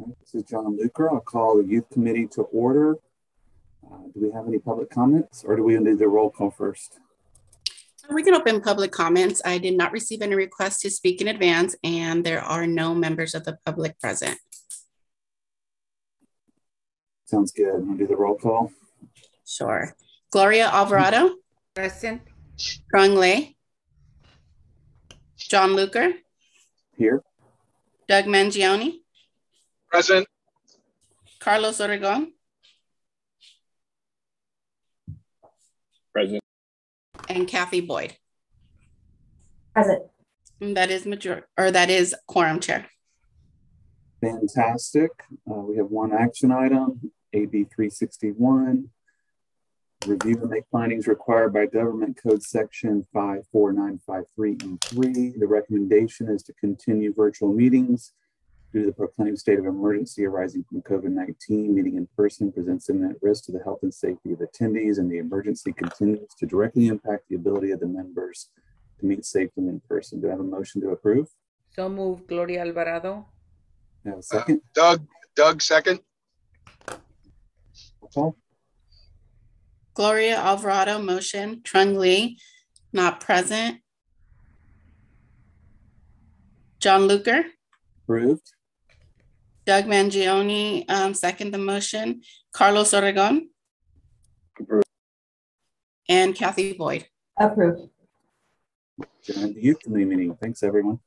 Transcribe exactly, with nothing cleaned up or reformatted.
This is John Luker. I'll call the youth committee to order. Uh, do we have any public comments, or do we do the roll call first? We can open public comments. I did not receive any requests to speak in advance, and there are no members of the public present. Sounds good. We'll do the roll call. Sure. Gloria Alvarado. Present. Trung Le. John Luker. Here. Doug Mangione. Present. Carlos Oregon. Present. And Kathy Boyd. Present. And that is major, or that is quorum, Chair. Fantastic. Uh, we have one action item, A B three sixty-one. Review and make findings required by Government Code Section five four nine five three E three. The recommendation is to continue virtual meetings due to the proclaimed state of emergency arising from COVID nineteen. Meeting in person presents imminent risk to the health and safety of attendees, and the emergency continues to directly impact the ability of the members to meet safely in person. Do I have a motion to approve? So moved, Gloria Alvarado. Do I have a second? Uh, Doug, Doug, second. Roll call. Gloria Alvarado, motion. Trung Le, not present. John Luker. Approved. Doug Mangione, um, second the motion. Carlos Oregon. Approved. And Kathy Boyd. Approved. During the youth committee meeting. Thanks, everyone.